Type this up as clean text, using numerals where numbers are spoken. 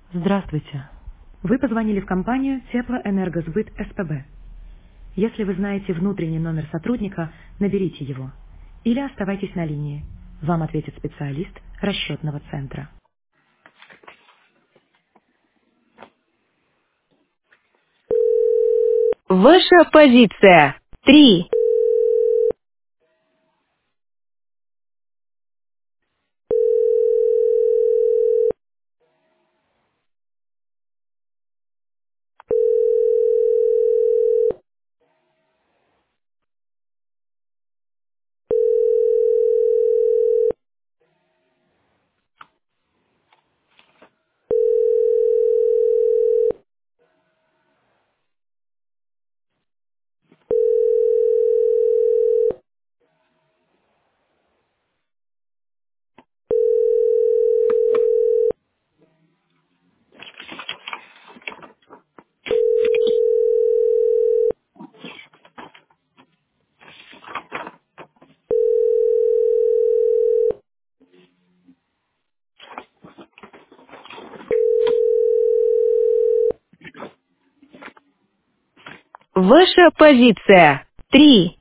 Здравствуйте. Вы позвонили в компанию Теплоэнергосбыт СПБ. Если вы знаете внутренний номер сотрудника, наберите его. Или оставайтесь на линии. Вам ответит специалист расчетного центра. Ваша позиция. 3. Ваша позиция. 3.